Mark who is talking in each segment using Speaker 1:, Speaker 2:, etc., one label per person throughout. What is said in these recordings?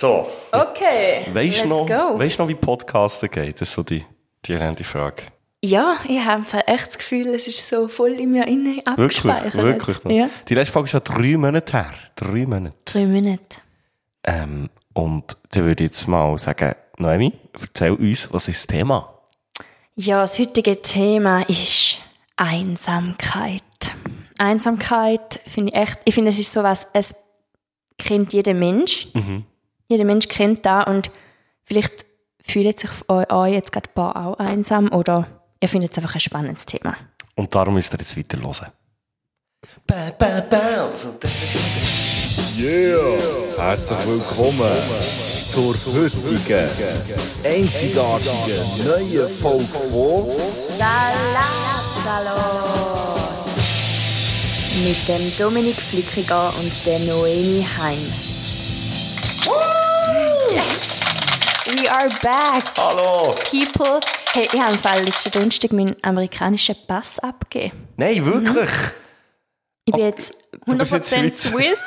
Speaker 1: So.
Speaker 2: Okay,
Speaker 1: Weisst
Speaker 2: let's go.
Speaker 1: Weißt du noch, wie Podcasten geht? Das ist so die Frage.
Speaker 2: Ja, ich habe echt das Gefühl, es ist so voll in mir innen abgespeichert.
Speaker 1: Wirklich?
Speaker 2: Ja.
Speaker 1: Die letzte Folge ist ja 3 Monate her. 3 Monate.
Speaker 2: 3 Monate.
Speaker 1: Und dann würde ich jetzt mal sagen, Noemi, erzähl uns, was ist das Thema?
Speaker 2: Ja, das heutige Thema ist Einsamkeit. Einsamkeit finde ich echt, ich finde, es ist sowas, es kennt jeder Mensch. Mhm. Jeder Mensch kennt das und vielleicht fühlt sich euch jetzt gerade ein paar auch einsam oder ihr findet es einfach ein spannendes Thema.
Speaker 1: Und darum müsst ihr jetzt weiter hören.
Speaker 3: Yeah! Herzlich willkommen zur heutigen, einzigartigen, neuen Folge von
Speaker 2: Salatsalat mit dem Dominik Flickiger und der Noemi Heim. Yes! We are back!
Speaker 1: Hallo!
Speaker 2: People! Hey, ich habe im Fall letzten Donnerstag meinen amerikanischen Pass abgegeben.
Speaker 1: Nein, wirklich?
Speaker 2: Ich bin jetzt 100% Swiss.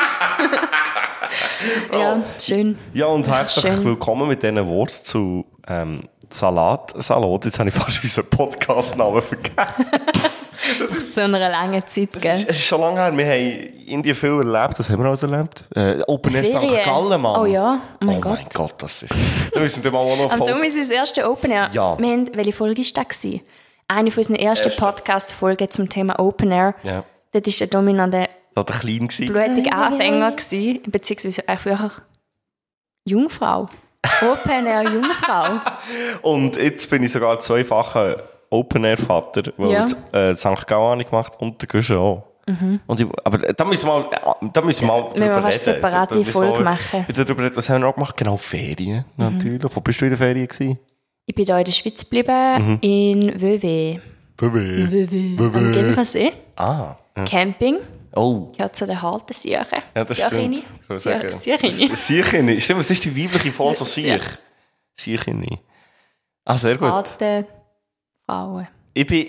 Speaker 2: Ja, schön.
Speaker 1: Ja, und herzlich
Speaker 2: schön.
Speaker 1: willkommen mit diesen Worten zu Salatsalat. Jetzt habe ich fast unseren Podcast-Namen vergessen.
Speaker 2: Nach so einer langen Zeit, gell?
Speaker 1: Es ist schon lange her. Wir haben Indien viel erlebt. Was haben wir alles erlebt? Open Air St.
Speaker 2: Ferien.
Speaker 1: Gallen, Mann.
Speaker 2: Oh ja, oh mein
Speaker 1: Mein Gott, das ist... Da müssen wir mal auch noch
Speaker 2: Am Dumm ist das erste Open Air.
Speaker 1: Ja.
Speaker 2: Wir haben, welche Folge war das? Eine von unseren ersten Podcast-Folgen zum Thema Open Air.
Speaker 1: Ja.
Speaker 2: Dort war der dominante,
Speaker 1: Da war der klein gewesen.
Speaker 2: blutige Anfänger, beziehungsweise einfach Jungfrau. Open Air Jungfrau.
Speaker 1: Und jetzt bin ich sogar zweifacher Open-Air-Vater, weil
Speaker 2: Ja.
Speaker 1: St. Gallen habe ich gemacht und der Guschen auch. Und aber da müssen wir mal
Speaker 2: wir fast eine separate Folge machen.
Speaker 1: Darüber reden. Was haben wir noch gemacht? Genau, Ferien natürlich. Wo bist du in der Ferien gewesen?
Speaker 2: Ich bin hier in der Schweiz geblieben, in Vevey. Am Genfersee.
Speaker 1: Ah. Ja.
Speaker 2: Camping.
Speaker 1: Oh.
Speaker 2: Gehört zu den harten Siechen.
Speaker 1: Ja, das stimmt.
Speaker 2: Siechini.
Speaker 1: Siechini. Stimmt, was ist die weibliche Form von
Speaker 2: Siech.
Speaker 1: Siech? Siechini. Ah, sehr gut.
Speaker 2: Harte Frauen.
Speaker 1: Ich bin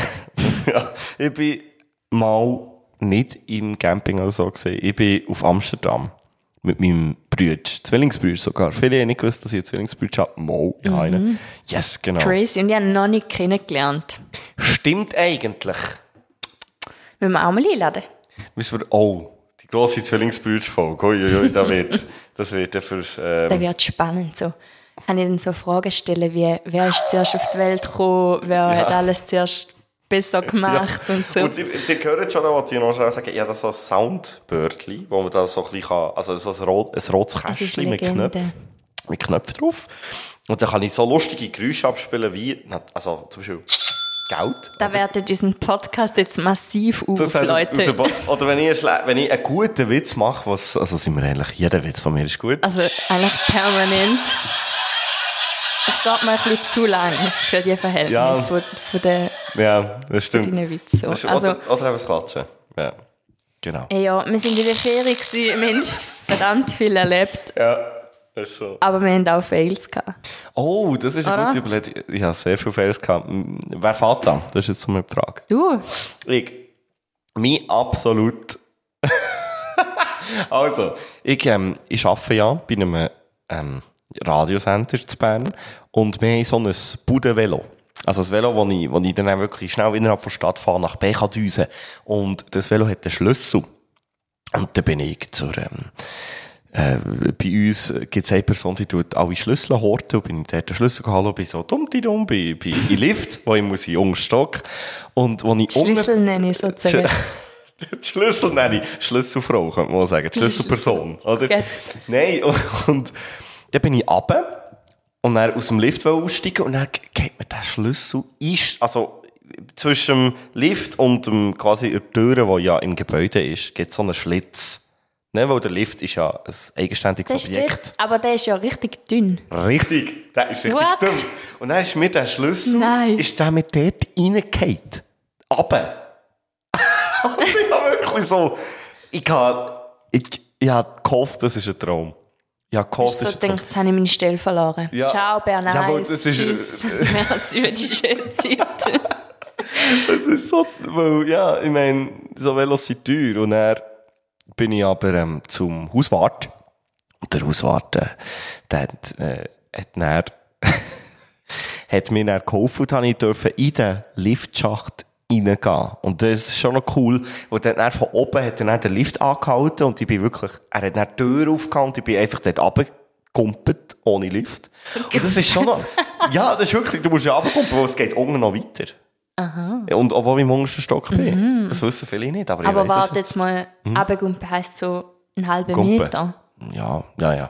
Speaker 1: mal nicht im Camping oder so gesehen. Ich bin auf Amsterdam mit meinem Bruder, Zwillingsbruder sogar. Viele haben nicht gewusst, dass ich einen Zwillingsbruder habe. Mal, ich habe einen. Yes, genau.
Speaker 2: Crazy. Und ich habe ihn noch nicht kennengelernt.
Speaker 1: Stimmt eigentlich.
Speaker 2: Müssen wir auch mal einladen?
Speaker 1: Müssen wir, die grosse Zwillingsbruder-Folge. Uiuiui, das wird ja für...
Speaker 2: Das wird spannend. So. Kann ich dann so Fragen stellen wie, wer ist zuerst auf die Welt gekommen, wer hat alles zuerst besser gemacht und so.
Speaker 1: Und ihr hört schon, was ich noch schnell sagen, ich habe da so ein Soundbördchen, wo man da so ein bisschen kann, also so ein rotes Kästchen mit Knöpfen drauf. Und dann kann ich so lustige Geräusche abspielen wie, also zum Beispiel Geld.
Speaker 2: Da wertet unseren Podcast jetzt massiv auf, Leute.
Speaker 1: Oder wenn ich einen guten Witz mache, also sind wir ehrlich, jeder Witz von mir ist gut.
Speaker 2: Also eigentlich permanent. Es geht mir ein bisschen zu lang für die Verhältnisse von den
Speaker 1: das stimmt.
Speaker 2: deinen Witzen.
Speaker 1: Das
Speaker 2: Also,
Speaker 1: oder eben das Klatschen. Ja, genau.
Speaker 2: Ja, wir sind in der Ferien gewesen, wir haben verdammt viel erlebt,
Speaker 1: Ja, das ist so.
Speaker 2: aber wir haben auch Fails gehabt.
Speaker 1: Oh, das ist eine gute Überlegung. Ich habe sehr viele Fails gehabt. Wer fährt da? Das ist jetzt so eine Frage.
Speaker 2: Du?
Speaker 1: Mein absolut... Also, ich arbeite ja bei einem Radiosender zu Bern und wir haben so ein Budenvelo. Also ein Velo, wo ich dann auch wirklich schnell innerhalb der Stadt fahre, nach B kann düsen. Und das Velo hat einen Schlüssel. Und dann bin ich bei uns gibt es eine Person, die tut alle Schlüssel horten. Und bin ich dort den Schlüssel geholt und bin so dumm in Lift, wo ich muss in den Stock. Und wo ich
Speaker 2: Schlüssel nenne ich sozusagen.
Speaker 1: Die Schlüssel nenne ich. Schlüsselfrau, könnte man sagen. Die Schlüsselperson. Oder?
Speaker 2: Gut.
Speaker 1: Nein, und dann bin ich runter und dann aus dem Lift aussteigen und dann geht mir der Schlüssel also zwischen dem Lift und dem, quasi der Tür, die ja im Gebäude ist, gibt es so einen Schlitz. Ne, weil der Lift ist ja ein eigenständiges Objekt.
Speaker 2: Aber der ist ja richtig dünn.
Speaker 1: Richtig, der ist richtig
Speaker 2: What?
Speaker 1: dünn. Und dann ist mir der Schlüssel, ist der mit dort reingefallen. Runter. Und ich habe wirklich so, ich habe gehofft, das ist ein Traum. Ja,
Speaker 2: Ich so gedacht, jetzt habe ich meine Stelle verloren.
Speaker 1: Ja.
Speaker 2: Ciao, Bernhard.
Speaker 1: Ja,
Speaker 2: Tschüss. Merci für die schöne Zeit.
Speaker 1: Das ist so, weil, ja, ich meine, so Velos sind teuer. Und dann bin ich aber zum Hauswart. Und der Hauswart, der hat dann, hat mir dann geholfen und ich durfte in den Liftschacht reingehen. Und das ist schon noch cool, weil dann von oben hat er dann den Lift angehalten und ich bin wirklich, er hat dann die Tür aufgehauen und ich bin einfach dort runtergekumpelt, ohne Lift. Und das ist schon noch, ja, das ist wirklich, du musst ja runterkumpeln, weil es geht unten noch weiter.
Speaker 2: Aha.
Speaker 1: Und obwohl ich im untersten Stock bin. Das wissen viele nicht, aber ich weiss es.
Speaker 2: Warte jetzt mal, runtergumpen heisst so einen halben
Speaker 1: Gumpen.
Speaker 2: Meter?
Speaker 1: Ja.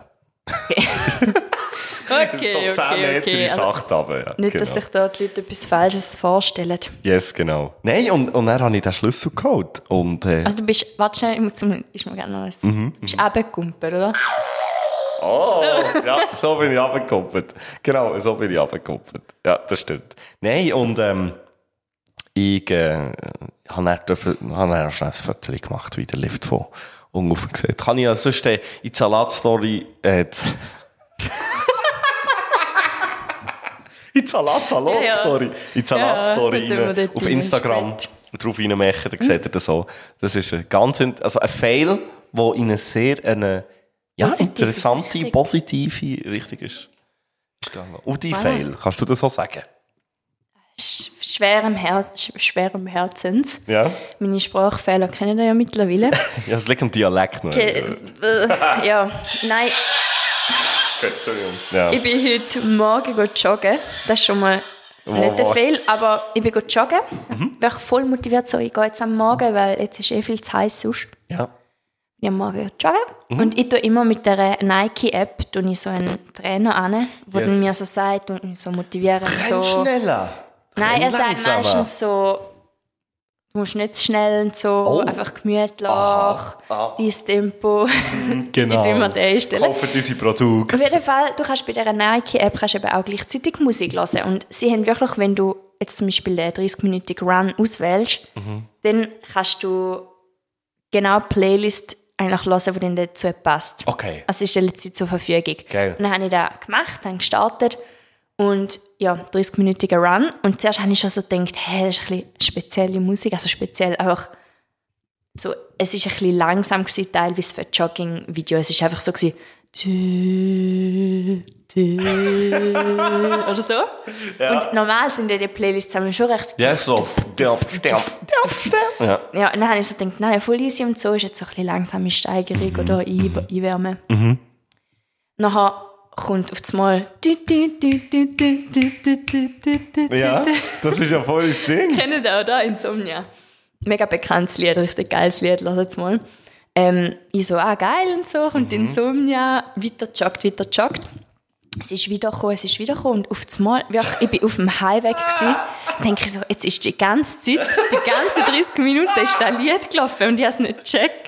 Speaker 2: Okay,
Speaker 1: so 10 Meter in
Speaker 2: Also,
Speaker 1: Schacht runter, ja.
Speaker 2: nicht, dass sich da die Leute etwas Falsches vorstellen.
Speaker 1: Yes, genau. Nein, und dann habe ich den Schlüssel geholt. Und,
Speaker 2: Also du bist, warte schnell, ist mir gerne noch was. Du bist runtergekumpelt, oder?
Speaker 1: oh, ja, so bin ich runtergekumpelt. Genau, so bin ich runtergekumpelt. Ja, das stimmt. Nein, und ich habe dann schnell ein Foto gemacht, wie der Lift von ungefähr gesehen. Kann ich ja sonst in die Salat-Story... In die Salat-Story. In die Salat-Story rein, auf Instagram drauf reinmachen, dann seht ihr das so. Das ist ein ein Fail, der in eine sehr interessante,
Speaker 2: Richtung.
Speaker 1: Positive Richtung ist gegangen. Und die Fail, kannst du das so sagen?
Speaker 2: Schwerem Herzens.
Speaker 1: Ja?
Speaker 2: Meine Sprachfehler kennen ihr ja mittlerweile.
Speaker 1: Ja, es liegt am Dialekt noch.
Speaker 2: Ja, nein.
Speaker 1: Entschuldigung. Ja.
Speaker 2: Ich bin heute Morgen joggen. Das ist schon mal nicht der Fehl, aber ich bin joggen. Bin voll motiviert, so, ich gehe jetzt am Morgen, weil jetzt ist viel zu heiß sonst.
Speaker 1: Ja.
Speaker 2: Ich am Morgen joggen. Und ich tue immer mit der Nike-App so einen Trainer an, der mir so sagt und mich so motivieren.
Speaker 1: Renn schneller.
Speaker 2: Nein, er sagt meistens so, du musst nicht zu schnell und so, einfach gemütlich, dein Tempo.
Speaker 1: Genau.
Speaker 2: Ich tue immer den einstellen.
Speaker 1: Kaufen unsere Produkte.
Speaker 2: Auf jeden Fall, du kannst bei dieser Nike-App eben auch gleichzeitig Musik hören. Und sie haben wirklich, wenn du jetzt zum Beispiel den 30-minütigen Run auswählst, dann kannst du genau die Playlist eigentlich hören, die dann dazu passt.
Speaker 1: Okay.
Speaker 2: Also sie stellen sie zur Verfügung.
Speaker 1: Geil.
Speaker 2: Und dann habe ich das gemacht, dann gestartet und ja, 30-minütiger Run. Und zuerst habe ich schon so gedacht, hey, das ist ein bisschen spezielle Musik, also speziell einfach so, es ist ein bisschen langsam gewesen, teilweise für ein Jogging-Video. Es ist einfach so gewesen, oder so. Ja. Und normal sind ja die Playlists schon recht...
Speaker 1: Ja, so. Ja.
Speaker 2: Ja, und dann habe ich so gedacht, nein, voll easy und so ist jetzt so ein bisschen langsame Steigerung oder Einwärme. Nachher kommt auf das Mal...
Speaker 1: Ja, das ist ja voll das Ding.
Speaker 2: Kennt ihr auch da Insomnia? Mega bekanntes Lied, richtig geiles Lied, lass jetzt mal. Ich so, geil und so, und Insomnia, weiter joggt. Es ist wiedergekommen. Und auf das Mal, ich bin auf dem Highway gewesen, denke ich so, jetzt ist die ganze Zeit, die ganze 30 Minuten ist das Lied gelaufen und ich habe es nicht gecheckt.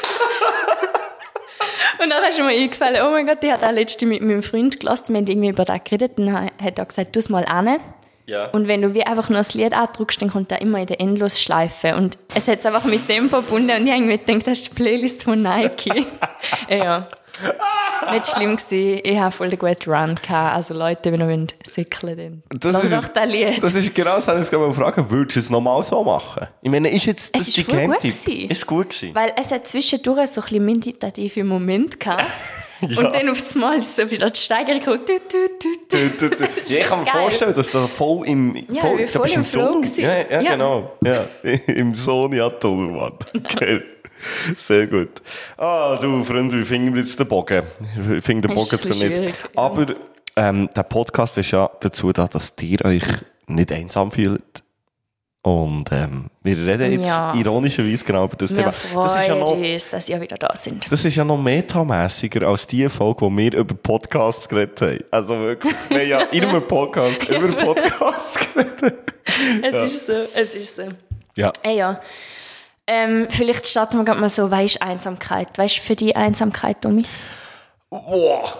Speaker 2: Und dann ist mir eingefallen, oh mein Gott, ich habe das letzte mit meinem Freund gelassen, wir haben irgendwie über das geredet und dann hat er gesagt, tu es mal an.
Speaker 1: Ja.
Speaker 2: Und wenn du wie einfach nur das Lied andrückst, dann kommt das immer in der Endlosschleife. Und es hat es einfach mit dem verbunden und ich habe irgendwie gedacht, das ist die Playlist von Nike. Ja. Nicht schlimm gewesen. Ich habe voll einen guten Run gehabt. Also Leute, wenn ihr säckeln wollt, dann doch das Lied.
Speaker 1: Das ist genau das, was ich gerade fragen. Würdest du es nochmal so machen? Ich meine, ist jetzt das
Speaker 2: es
Speaker 1: die
Speaker 2: ist voll gut
Speaker 1: gewesen?
Speaker 2: gewesen.
Speaker 1: Ist gut gewesen?
Speaker 2: Weil es hat zwischendurch so ein bisschen meditative Momente gehabt. Ja. Und dann aufs Mal ist so wieder die Steigerung gekommen.
Speaker 1: Ja, ich kann mir vorstellen, dass du voll im
Speaker 2: Flow
Speaker 1: warst. Ja, genau. Ja. Im Sonia-Tunnel, Mann. Okay. Sehr gut. Du, Freunde, wie finden wir jetzt den Bogen? Ich finde den Bogen zwar nicht. Aber der Podcast ist ja dazu da, dass ihr euch nicht einsam fühlt. Und wir reden jetzt ironischerweise genau über das Thema.
Speaker 2: Das ist ja noch, uns, dass ihr wieder da sind.
Speaker 1: Das ist ja noch metamässiger als die Folge, wo wir über Podcasts geredet haben. Also wirklich, wir haben ja in einem Podcast über Podcasts geredet.
Speaker 2: Es ist so.
Speaker 1: Ja.
Speaker 2: Ja. Vielleicht starten wir gerade mal so, was ist Einsamkeit? Was ist für dich Einsamkeit, Tommy?
Speaker 1: Wow.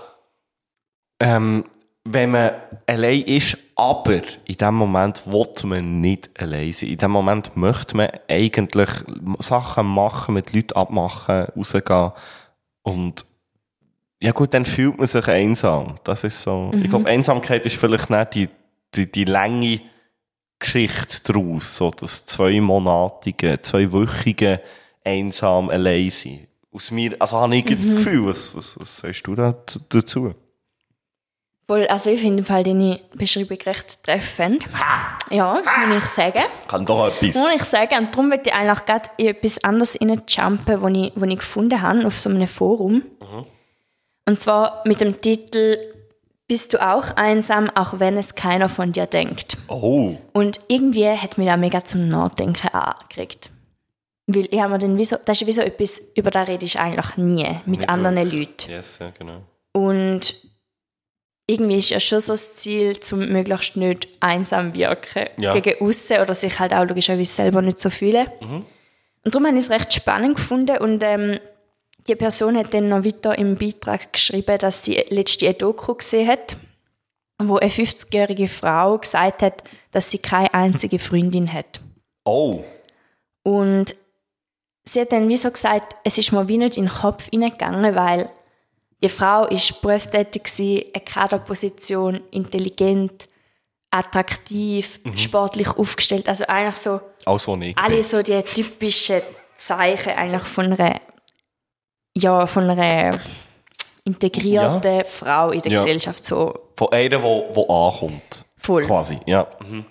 Speaker 1: Wenn man allein ist, aber in dem Moment will man nicht allein sein. In dem Moment möchte man eigentlich Sachen machen, mit Leuten abmachen, rausgehen. Und ja gut, dann fühlt man sich einsam. Das ist so. Ich glaube, Einsamkeit ist vielleicht nicht die lange Geschichte daraus, so das 2-monatige, 2-wöchige einsam allein sein. aus mir, also habe ich das Gefühl, was sagst du dazu?
Speaker 2: Voll, also ich finde im Fall deine Beschreibung recht treffend. Ja, muss ich sagen.
Speaker 1: Kann doch etwas.
Speaker 2: Muss ich sagen. Und darum möchte ich eigentlich gerade in etwas anderes reinjumpen, was ich gefunden habe auf so einem Forum. Und zwar mit dem Titel «Bist du auch einsam, auch wenn es keiner von dir denkt?»
Speaker 1: Oh.
Speaker 2: Und irgendwie hat mich das mega zum Nachdenken angeregt. Weil ich habe mir dann das ist wie so etwas, über das rede ich eigentlich nie mit
Speaker 1: Nicht
Speaker 2: anderen
Speaker 1: wirklich.
Speaker 2: Leuten.
Speaker 1: Yes, ja, genau.
Speaker 2: Und irgendwie ist ja schon so das Ziel, zum möglichst nicht einsam wirken gegen aussen oder sich halt auch logischerweise selber nicht so fühlen. Und darum habe ich es recht spannend gefunden und die Person hat dann noch weiter im Beitrag geschrieben, dass sie letzte eine Doku gesehen hat, wo eine 50-jährige Frau gesagt hat, dass sie keine einzige Freundin hat.
Speaker 1: Oh.
Speaker 2: Und sie hat dann wie so gesagt, es ist mir wie nicht in den Kopf hineingegangen, weil die Frau war berufstätig, eine Kaderposition, intelligent, attraktiv, sportlich aufgestellt. Also eigentlich so
Speaker 1: Auch so nicht.
Speaker 2: alle so die typischen Zeichen eigentlich von einer integrierten Frau in der Gesellschaft. So.
Speaker 1: Von einer, die ankommt.
Speaker 2: Voll.
Speaker 1: Quasi, ja.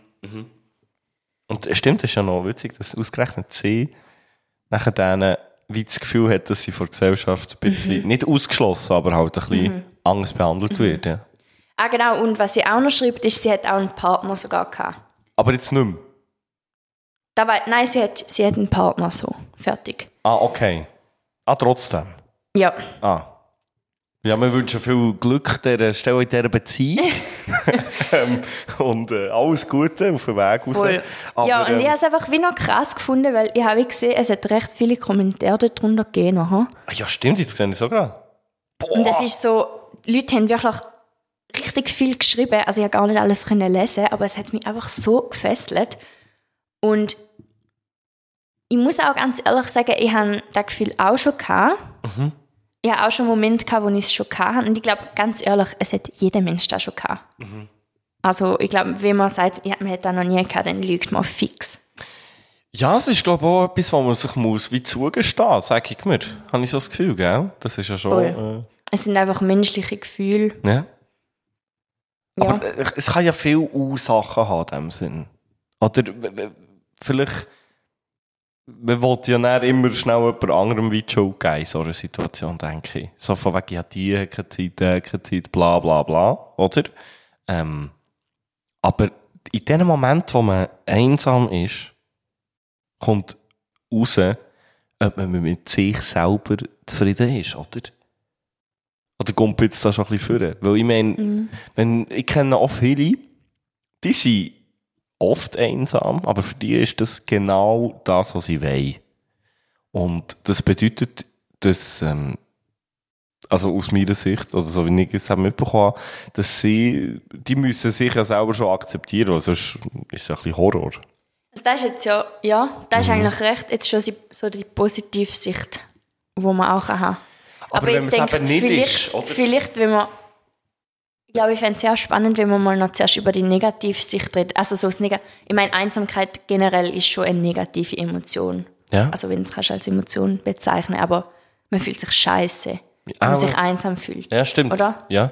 Speaker 1: Und stimmt, es ist ja noch witzig, dass ausgerechnet sie nachher denen wie das Gefühl hat, dass sie von der Gesellschaft ein bisschen, nicht ausgeschlossen, aber halt ein bisschen anders behandelt wird. Ja.
Speaker 2: Ah, genau. Und was sie auch noch schreibt, ist, sie hat auch einen Partner sogar gehabt.
Speaker 1: Aber jetzt nicht mehr?
Speaker 2: Nein, sie hat einen Partner so. Fertig.
Speaker 1: Ah, okay. Ah, trotzdem?
Speaker 2: Ja.
Speaker 1: Ah. Ja, wir wünschen viel Glück dieser Stelle in dieser Beziehung. Und alles Gute auf dem Weg raus.
Speaker 2: Voll.
Speaker 1: Aber,
Speaker 2: ja, und ich habe es einfach wie noch krass gefunden, weil ich habe gesehen, es hat recht viele Kommentare darunter gegeben.
Speaker 1: Ja, stimmt, jetzt sehe ich so gerade.
Speaker 2: Und es ist so, die Leute haben wirklich richtig viel geschrieben. Also ich konnte gar nicht alles lesen, aber es hat mich einfach so gefesselt. Und ich muss auch ganz ehrlich sagen, ich habe das Gefühl auch schon gehabt. Ich hatte auch schon Momente gehabt, wo ich es schon hatte. Und ich glaube, ganz ehrlich, es hat jeder Mensch das schon gehabt. Also ich glaube, wenn man sagt, ja, man hat das noch nie gehabt, dann lügt man fix.
Speaker 1: Ja, es ist, glaube ich, auch etwas, was man sich muss wie zugestehen, sage ich mir. Habe ich so das Gefühl, gell? Das ist ja schon...
Speaker 2: Es sind einfach menschliche Gefühle.
Speaker 1: Ja.
Speaker 2: Ja.
Speaker 1: Aber es kann ja viele Ursachen haben in dem Sinn. Oder vielleicht... Man will ja nicht immer schnell jemand anderem wie die Schuld geben in so einer Situation, denke ich. So von wegen, ja, die hat keine Zeit, bla bla bla, oder? Aber in dem Moment, wo man einsam ist, kommt raus, ob man mit sich selber zufrieden ist, oder? Oder kommt jetzt da schon ein bisschen vor? Weil ich meine, ich kenne auch viele, die sind oft einsam, aber für die ist das genau das, was sie wollen. Und das bedeutet, dass, also aus meiner Sicht, oder so wie ich es mitbekommen habe, dass die müssen sich ja selber schon akzeptieren, weil sonst ist es ein bisschen Horror.
Speaker 2: Also das ist jetzt das ist eigentlich recht, jetzt schon so die Positivsicht, die man auch haben kann.
Speaker 1: Aber wenn man es eben nicht ist, oder?
Speaker 2: Vielleicht, wenn man... Ich glaube, ich fände es sehr spannend, wenn man mal noch zuerst über die Negativsicht redet. Also so ich meine, Einsamkeit generell ist schon eine negative Emotion.
Speaker 1: Ja.
Speaker 2: Also wenn du es als Emotion bezeichnen, aber man fühlt sich scheiße, wenn man sich einsam fühlt.
Speaker 1: Ja, stimmt.
Speaker 2: Oder?
Speaker 1: Ja.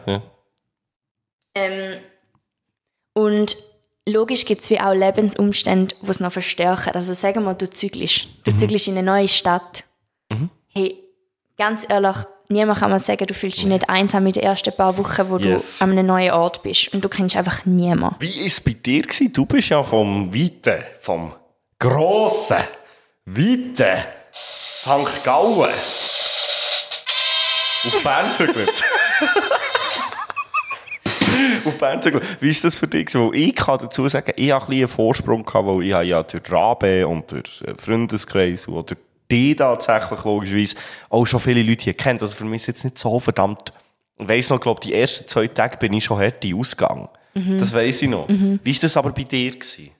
Speaker 2: Und logisch gibt es wie auch Lebensumstände, die es noch verstärken. Also sagen wir, du zügelst in eine neue Stadt. Hey, ganz ehrlich, niemand kann mir sagen, du fühlst dich nicht einsam in den ersten paar Wochen, wo du an einem neuen Ort bist. Und du kennst einfach niemanden.
Speaker 1: Wie war es bei dir? Du bist ja vom grossen, weiten St. Gallen auf Bern gezügelt. Auf Bern gezügelt. Wie ist das für dich? Weil ich kann dazu sagen, ich hatte ein bisschen einen Vorsprung gehabt, weil ich ja durch Rabe und durch Freundeskreis oder die tatsächlich logischerweise auch schon viele Leute hier kennt. Also für mich ist es jetzt nicht so verdammt... Ich weiss noch, glaube die ersten 2 Tage bin ich schon hart in Ausgang. Das weiss ich noch. Wie war das aber bei dir?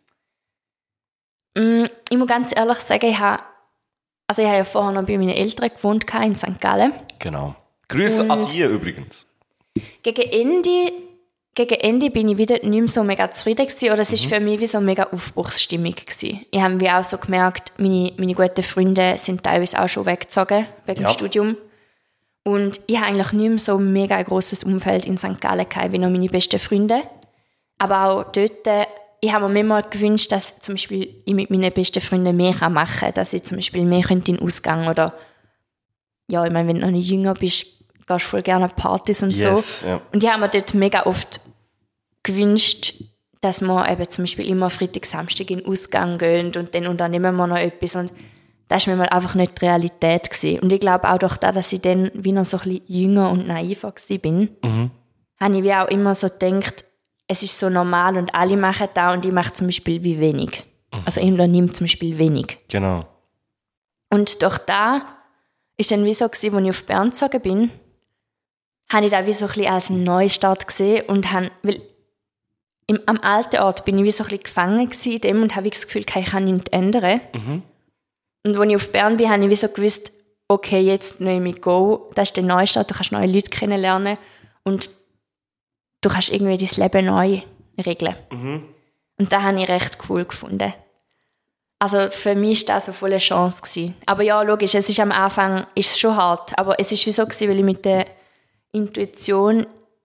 Speaker 2: Ich muss ganz ehrlich sagen, ich habe ja vorher noch bei meinen Eltern gewohnt in St. Gallen.
Speaker 1: Genau. Grüße an die übrigens.
Speaker 2: Gegen Ende gegen Ende bin ich wieder nicht mehr so mega zufrieden gewesen, oder es ist für mich wie so eine mega Aufbruchsstimmung gewesen. Ich habe wie auch so gemerkt, meine guten Freunde sind teilweise auch schon weggezogen wegen dem Studium. Und ich habe eigentlich nicht mehr so ein mega grosses Umfeld in St. Gallen gehabt, wie noch meine besten Freunde. Aber auch dort, ich habe mir manchmal gewünscht, dass zum Beispiel ich mit meinen besten Freunden mehr machen kann, dass ich zum Beispiel mehr in den Ausgang oder ja, ich meine, wenn du noch nicht jünger bist, gehst du voll gerne an Partys und so.
Speaker 1: Ja.
Speaker 2: Und ich habe mir dort mega oft gewünscht, dass wir eben zum Beispiel immer Freitag, Samstag in den Ausgang gehen und dann unternehmen wir noch etwas. Und das war mir mal einfach nicht die Realität gewesen. Und ich glaube auch durch das, dass ich dann wie noch so ein bisschen jünger und naiver war, habe ich wie auch immer so gedacht, es ist so normal und alle machen das und ich mache zum Beispiel wie wenig. Also ich unternehme zum Beispiel wenig.
Speaker 1: Genau.
Speaker 2: Und durch das ist dann wie so gewesen, als ich auf Bern gezogen bin, habe ich das wie so ein bisschen als einen Neustart gesehen und weil am alten Ort bin ich wie so ein bisschen gefangen gewesen in dem und habe das Gefühl, ich kann nichts ändern. Und als ich auf Bern bin, habe ich wie so gewusst, okay, jetzt nehme ich go, das ist der Neustart, du kannst neue Leute kennenlernen und du kannst irgendwie dein Leben neu regeln. Und das habe ich recht cool gefunden. Also für mich war das so voll eine Chance gewesen. Aber ja, logisch, es ist am Anfang ist es schon hart, aber es ist wie so gewesen, weil ich mit der Intention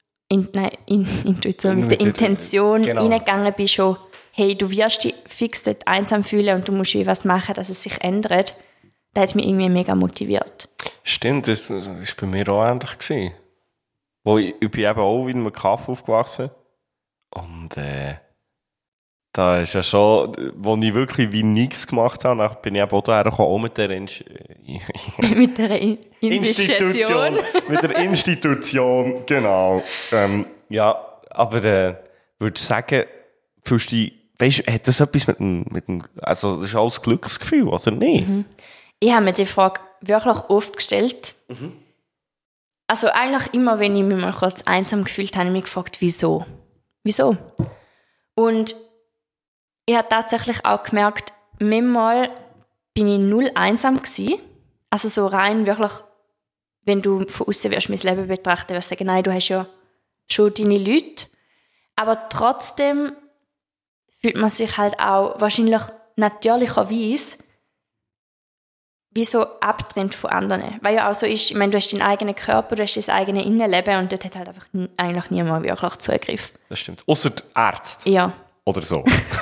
Speaker 2: reingegangen bin schon, hey, du wirst dich fix dort einsam fühlen und du musst wie was machen, dass es sich ändert. Das hat mich irgendwie mega motiviert.
Speaker 1: Stimmt, das war bei mir auch ähnlich gewesen. Ich bin eben auch in einem Kaff aufgewachsen. Und da ist ja schon, wo ich wirklich wie nichts gemacht habe, dann bin ich eben auch daher gekommen, auch mit der
Speaker 2: mit der Institution.
Speaker 1: Mit der Institution, genau. Ja, aber würde sagen, fühlst du dich, weißt, hat das etwas mit dem, also das ist alles Glücksgefühl, oder nicht?
Speaker 2: Ich habe mir die Frage wirklich oft gestellt. Also eigentlich immer, wenn ich mich mal kurz einsam gefühlt habe, habe ich mich gefragt, wieso? Wieso? Und ich habe tatsächlich auch gemerkt, manchmal bin ich null einsam gewesen. Also so rein wirklich, wenn du von außen wirst mein Leben betrachten, wirst du sagen, nein, du hast ja schon deine Leute. Aber trotzdem fühlt man sich halt auch wahrscheinlich natürlicherweise wie so abtrennt von anderen. Weil ja auch so ist, ich meine, du hast deinen eigenen Körper, du hast dein eigenes Innenleben und dort hat halt einfach eigentlich niemand wirklich Zugriff.
Speaker 1: Das stimmt. Ausser der Ärzte.
Speaker 2: Ja.
Speaker 1: Oder so.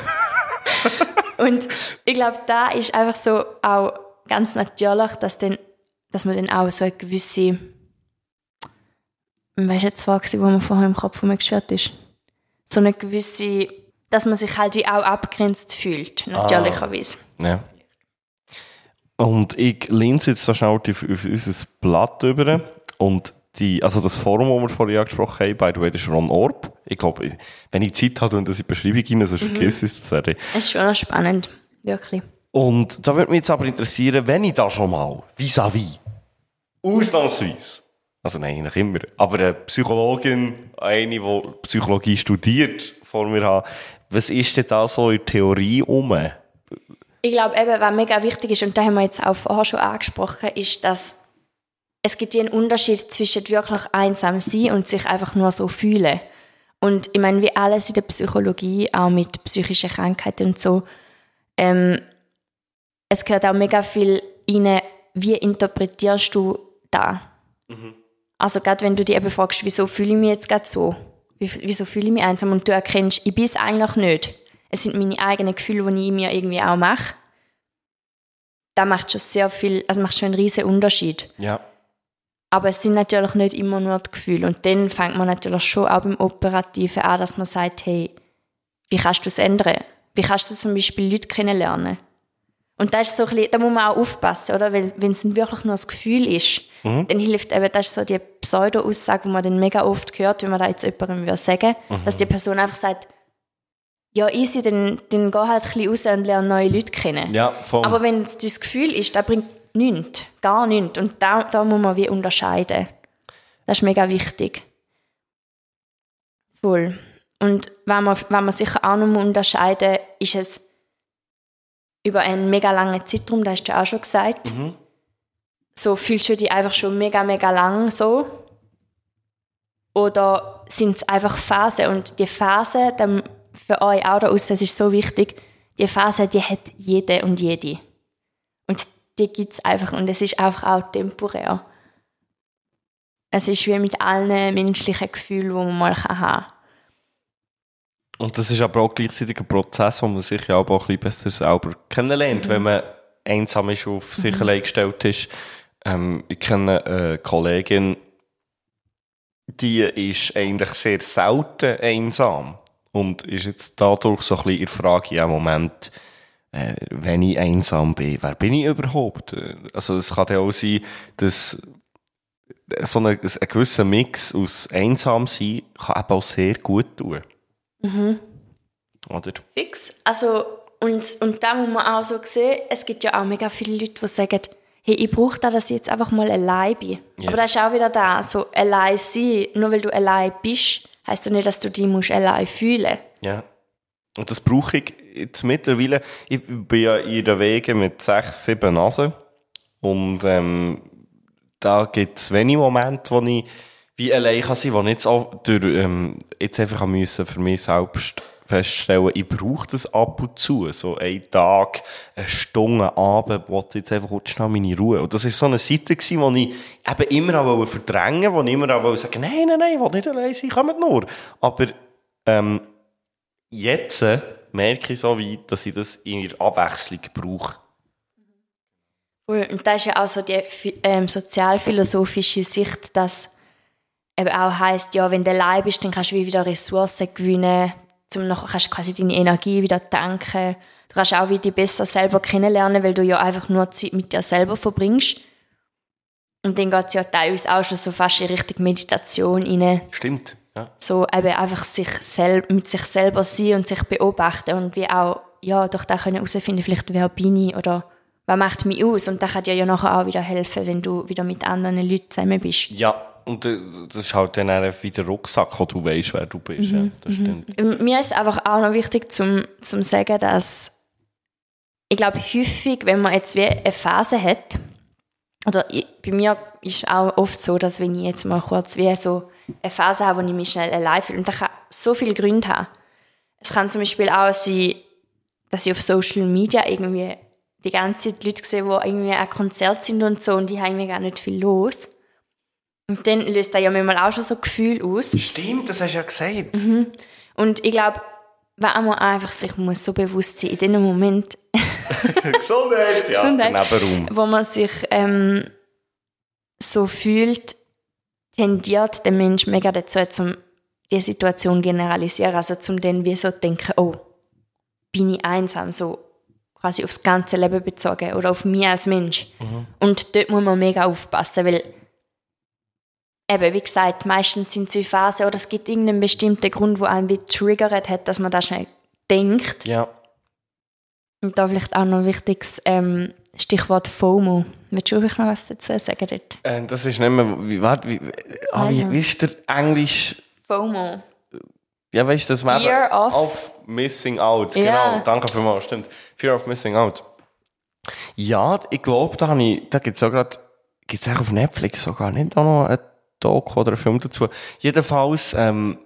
Speaker 2: Und ich glaube, da ist einfach so auch ganz natürlich, dass man dann auch so eine gewisse, weißt du jetzt die Frage, die mir vorher im Kopf geschwirrt ist, so eine gewisse, dass man sich halt wie auch abgrenzt fühlt, natürlicherweise.
Speaker 1: Ja. Und ich lehne es jetzt so schnell auf unser Blatt über und also das Forum, das wir vorhin angesprochen haben, by the way, das ist Ron Orb. Ich glaube, wenn ich Zeit habe und das in die Beschreibung rein, sonst vergesse ich es. Das
Speaker 2: ist schon spannend, wirklich.
Speaker 1: Und da würde mich jetzt aber interessieren, wenn ich da schon mal vis-à-vis, ausnahmsweise, also nein, eigentlich immer, aber eine Psychologin, eine, die Psychologie studiert, vor mir habe, was ist denn da so in der Theorie rum?
Speaker 2: Ich glaube, eben, was mega wichtig ist, und da haben wir jetzt auch vorher schon angesprochen, ist, dass es gibt einen Unterschied zwischen wirklich einsam sein und sich einfach nur so fühlen. Und ich meine, wie alles in der Psychologie, auch mit psychischen Krankheiten und so, es gehört auch mega viel rein, wie interpretierst du das? Also gerade wenn du dich eben fragst, wieso fühle ich mich jetzt gerade so? Wieso fühle ich mich einsam? Und du erkennst, ich bin es eigentlich nicht. Es sind meine eigenen Gefühle, die ich mir irgendwie auch mache. Da macht schon sehr viel, also macht schon einen riesen Unterschied.
Speaker 1: Ja.
Speaker 2: Aber es sind natürlich nicht immer nur die Gefühle. Und dann fängt man natürlich schon auch beim Operativen an, dass man sagt, hey, wie kannst du es ändern? Wie kannst du zum Beispiel Leute kennenlernen? Und das ist so ein bisschen, da muss man auch aufpassen, oder? Weil, wenn es wirklich nur das Gefühl ist, dann hilft eben, das ist so die Pseudo-Aussage, die man dann mega oft hört, wenn man da jetzt jemandem sagen würde, dass die Person einfach sagt, ja, easy, dann geh halt ein bisschen raus und lerne neue Leute kennen.
Speaker 1: Ja, voll.
Speaker 2: Aber wenn es das Gefühl ist, das bringt nichts, gar nichts. Und da muss man wie unterscheiden. Das ist mega wichtig. Voll. Und wenn man sicher auch noch unterscheiden muss, ist es über einen mega langen Zeitraum, das hast du auch schon gesagt. So fühlst du dich einfach schon mega, mega lang so. Oder sind es einfach Phasen? Und die Phase, dann für euch auch da draussen, es ist so wichtig, die Phase, die hat jede und jede. Und die gibt es einfach und es ist einfach auch temporär. Es ist wie mit allen menschlichen Gefühlen, die man mal haben kann. Und
Speaker 1: das ist aber auch gleichzeitig ein Prozess, wo man sich ja auch ein bisschen besser selber kennenlernt, wenn man einsam ist, auf sich allein gestellt ist. Ich kenne eine Kollegin, die ist eigentlich sehr selten einsam und ist jetzt dadurch so ein bisschen in der Frage, ja, Moment, wenn ich einsam bin, wer bin ich überhaupt? Also es kann ja auch sein, dass so ein gewisser Mix aus einsam sein kann eben auch sehr gut tun.
Speaker 2: Mhm.
Speaker 1: Oder?
Speaker 2: Fix. Also, und da muss man auch so sehen, es gibt ja auch mega viele Leute, die sagen, hey, ich brauche da, dass ich jetzt einfach mal allein bin. Yes. Aber das ist auch wieder da, so allein sein. Nur weil du allein bist, heisst das nicht, dass du dich musst allein fühlen.
Speaker 1: Ja. Und das brauche ich jetzt mittlerweile. Ich bin ja in der Wege mit 6, 7 Nasen. Und da gibt es wenige Momente, wo ich wie allein kann sein, wo ich jetzt auch jetzt einfach müssen für mich selbst feststellen, ich brauche das ab und zu. So einen Tag, eine Stunde, Abend, wo ich jetzt einfach schnell meine Ruhe. Und das war so eine Seite, die ich eben immer auch verdrängen wollte, wo ich immer auch sagen nein, ich will nicht allein sein, kommt nur. Aber jetzt merke ich so weit, dass ich das in der Abwechslung brauche.
Speaker 2: Und das ist ja auch so die sozialphilosophische Sicht, dass eben auch heisst, ja, wenn du allein bist, dann kannst du wieder Ressourcen gewinnen, nachher kannst du quasi deine Energie wieder tanken. Du kannst auch wieder dich besser selber kennenlernen, weil du ja einfach nur Zeit mit dir selber verbringst. Und dann geht es ja teilweise auch schon so fast in Richtung Meditation rein.
Speaker 1: Stimmt, ja.
Speaker 2: So eben einfach mit sich selber sein und sich beobachten und wie auch, ja, durch das herausfinden, vielleicht wer bin ich oder was macht mich aus. Und das kann dir ja nachher auch wieder helfen, wenn du wieder mit anderen Leuten zusammen bist.
Speaker 1: Ja. Und das ist halt dann wie der Rucksack, wo du weißt, wer du bist. Ja, das stimmt.
Speaker 2: Mir ist es einfach auch noch wichtig, zum sagen, dass ich glaube, häufig, wenn man jetzt wie eine Phase hat, oder bei mir ist es auch oft so, dass wenn ich jetzt mal kurz wie so eine Phase habe, wo ich mich schnell allein fühle, und das kann so viele Gründe haben. Es kann zum Beispiel auch sein, dass ich auf Social Media irgendwie die ganze Zeit Leute sehe, die irgendwie an Konzert sind und so, und die haben irgendwie gar nicht viel los. Und dann löst das ja manchmal auch schon so Gefühle aus.
Speaker 1: Stimmt, das hast du ja gesagt.
Speaker 2: Mhm. Und ich glaube, wenn man einfach sich muss so bewusst sein in diesem Moment,
Speaker 1: Gesundheit, ja,
Speaker 2: Gesundheit, wo man sich so fühlt, tendiert der Mensch mega dazu, um die Situation zu generalisieren. Also zum dann wie so denken, oh, bin ich einsam, so quasi aufs ganze Leben bezogen oder auf mich als Mensch. Mhm. Und dort muss man mega aufpassen, weil eben, wie gesagt, meistens sind es Phasen oder es gibt irgendeinen bestimmten Grund, der einen wie triggert hat, dass man da schnell denkt.
Speaker 1: Ja.
Speaker 2: Und da vielleicht auch noch ein wichtiges Stichwort FOMO. Willst du noch was dazu sagen dort?
Speaker 1: Das ist nicht mehr... Wie ist der Englisch...
Speaker 2: FOMO.
Speaker 1: Ja, weißt du, das wäre...
Speaker 2: Fear
Speaker 1: of Missing Out.
Speaker 2: Ja.
Speaker 1: Genau, danke vielmals, stimmt. Fear of Missing Out. Ja, ich glaube, da gibt es auch gerade... Gibt es auch auf Netflix sogar nicht auch noch eine Doku oder einen Film dazu. Jedenfalls, wenn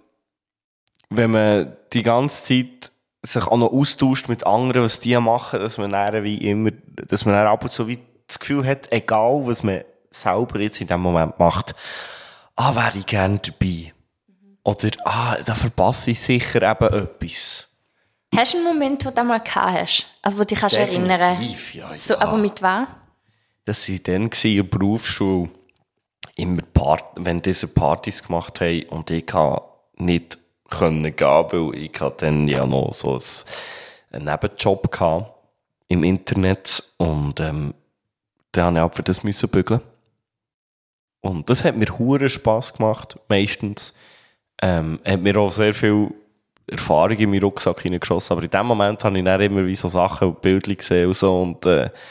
Speaker 1: man die ganze Zeit sich auch noch austauscht mit anderen, was die machen, dass man dann wie immer, dass man dann ab und zu wie das Gefühl hat, egal was man selber jetzt in dem Moment macht, wäre ich gerne dabei. Oder, da verpasse ich sicher eben etwas.
Speaker 2: Hast du einen Moment, wo du mal gehabt hast? Also, wo du dich erinnern kannst?
Speaker 1: Ja.
Speaker 2: So, aber mit wem?
Speaker 1: Das war dann in der Berufsschule. Immer wenn diese Partys gemacht haben und ich nicht gehen, weil ich dann ja noch so einen Nebenjob hatte im Internet und dann musste ich auch für das bügeln. Und das hat mir hure Spass gemacht, meistens. Hat mir auch sehr viel Erfahrung in meinen Rucksack hineingeschossen, aber in dem Moment habe ich dann immer wie so Sachen und Bilder gesehen und so und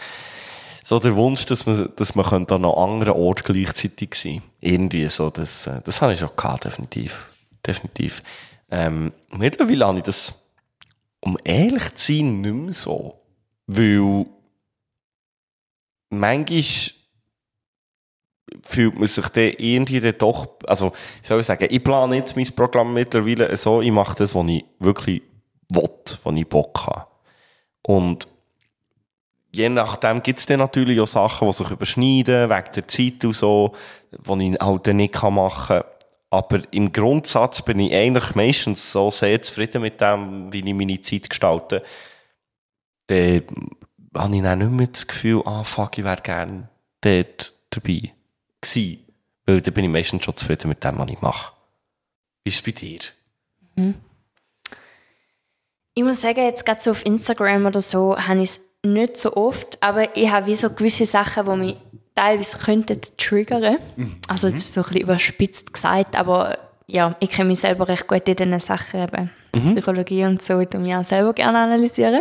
Speaker 1: so der Wunsch, dass man an einem anderen Ort gleichzeitig sein. Irgendwie so, das habe ich schon gehabt, definitiv. Mittlerweile habe ich das, um ehrlich zu sein, nicht mehr so. Weil manchmal fühlt man sich dann irgendwie dann doch, also, ich soll sagen, ich plane jetzt mein Programm mittlerweile so, ich mache das, was ich wirklich will, was ich Bock habe. Und je nachdem gibt es dann natürlich auch Sachen, die sich überschneiden, wegen der Zeit und so, die ich halt dann nicht machen kann. Aber im Grundsatz bin ich eigentlich meistens so sehr zufrieden mit dem, wie ich meine Zeit gestalte. Dann habe ich dann nicht mehr das Gefühl, fuck, ich wäre gerne dort dabei gewesen. Weil dann bin ich meistens schon zufrieden mit dem, was ich mache. Wie ist es bei dir?
Speaker 2: Ich muss sagen, jetzt gerade so auf Instagram oder so, habe ich es nicht so oft, aber ich habe wie so gewisse Sachen, die mich teilweise könnten triggern. Also jetzt so ein bisschen überspitzt gesagt, aber ja, ich kenne mich selber recht gut in diesen Sachen, eben Psychologie und so, und mich auch selber gerne analysieren.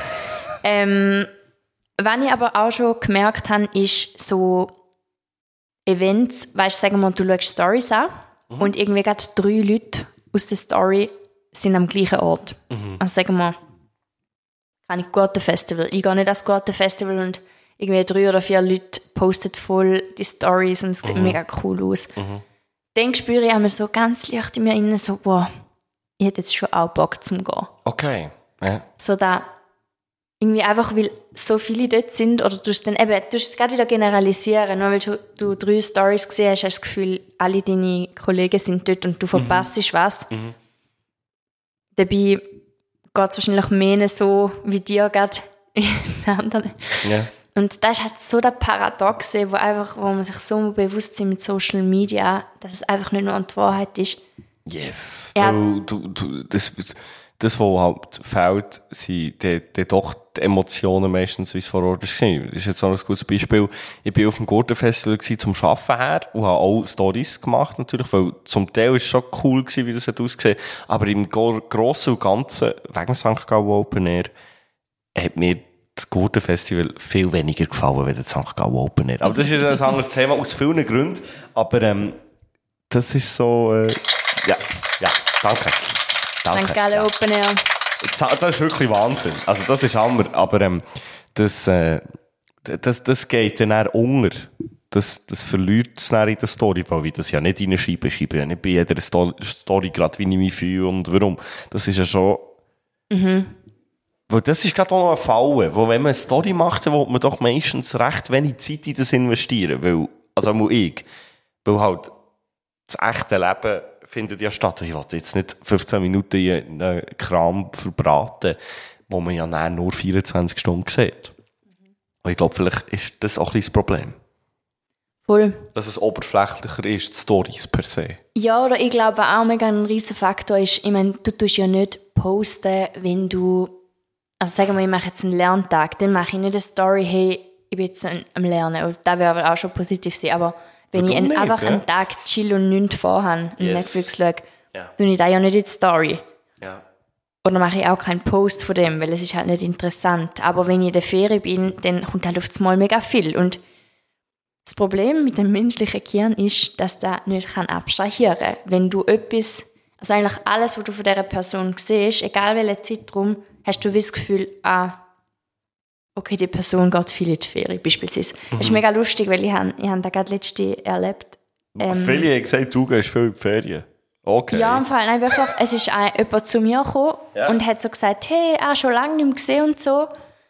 Speaker 2: Was ich aber auch schon gemerkt habe, ist so Events, weißt du, sagen wir, du schaust Stories an und irgendwie gerade 3 Leute aus der Story sind am gleichen Ort. Also sagen wir, kann ich Gurtenfestival. Ich gehe nicht ans Gurtenfestival und irgendwie 3 oder 4 Leute posten voll die Stories und es sieht mega cool aus. Dann spüre ich einmal so ganz leicht in mir innen so, boah, ich hätte jetzt schon auch Bock zum gehen.
Speaker 1: Okay. Ja.
Speaker 2: So da irgendwie einfach, weil so viele dort sind, oder du hast es gerade wieder generalisieren, nur weil du 3 Stories gesehen hast, hast du das Gefühl, alle deine Kollegen sind dort und du verpasst was. Dabei geht es wahrscheinlich mehr so wie dir gerade in den anderen.
Speaker 1: Ja.
Speaker 2: Und das ist halt so der Paradox, wo man sich so bewusst ist mit Social Media, dass es einfach nicht nur an die Wahrheit ist.
Speaker 1: Yes.
Speaker 2: Ja.
Speaker 1: Weil das, was halt fehlt, sind dann doch die Emotionen meistens, wie es vor Ort war. Das ist jetzt auch ein gutes Beispiel. Ich war auf dem Gurtenfestival zum Arbeiten her und habe auch Stories gemacht, natürlich, weil zum Teil war es schon cool gewesen, wie das hat ausgesehen. Aber im Grossen und Ganzen, wegen dem St. Gallen Open Air, hat mir das Gurtenfestival viel weniger gefallen, als das St. Gallen Open Air. Aber das ist ein anderes Thema, aus vielen Gründen. Aber das ist so, ja, danke.
Speaker 2: St. Gallen Open Air.
Speaker 1: Das ist wirklich Wahnsinn. Also das ist Hammer. Aber das geht dann eher unter. Das verliert es dann in der Story, weil ich das ja nicht reinschreibe. Ich schreibe ja nicht bei jeder Story gerade, wie ich mich fühle und warum. Das ist ja schon... Weil das ist gerade auch noch eine Falle, wo wenn man eine Story macht, dann will man doch meistens recht wenig Zeit in das investieren. Weil, also auch ich. Weil halt das echte Leben findet ja statt. Ich will jetzt nicht 15 Minuten in einen Kram verbraten, wo man ja dann nur 24 Stunden sieht. Und ich glaube, vielleicht ist das auch ein bisschen das Problem.
Speaker 2: Voll.
Speaker 1: Dass es oberflächlicher ist, die Stories per se.
Speaker 2: Ja, oder ich glaube auch mega ein riesen Faktor ist, ich meine, du tust ja nicht posten, wenn du, also sagen wir, ich mache jetzt einen Lerntag, dann mache ich nicht eine Story, hey, ich bin jetzt am Lernen. Und das wäre aber auch schon positiv sein, aber wenn ich einfach einen Tag chill und nichts vorhabe und Netflix schaue, tue ich das ja nicht in die Story.
Speaker 1: Ja.
Speaker 2: Oder mache ich auch keinen Post von dem, weil es ist halt nicht interessant. Aber wenn ich in der Ferien bin, dann kommt halt auf das Mal mega viel. Und das Problem mit dem menschlichen Gehirn ist, dass das nicht abstrahieren kann. Wenn du etwas, also eigentlich alles, was du von dieser Person siehst, egal welcher Zeitraum, hast du das Gefühl, okay, die Person geht viel in die Ferien, beispielsweise. Das ist mega lustig, weil ich habe das gerade letztens erlebt.
Speaker 1: Viele haben gesagt, du gehst viel in die Ferien. Okay.
Speaker 2: Ja, im Fall, nein, wirklich, es ist jemand zu mir gekommen und hat so gesagt, hey, schon lange nicht mehr gesehen und so.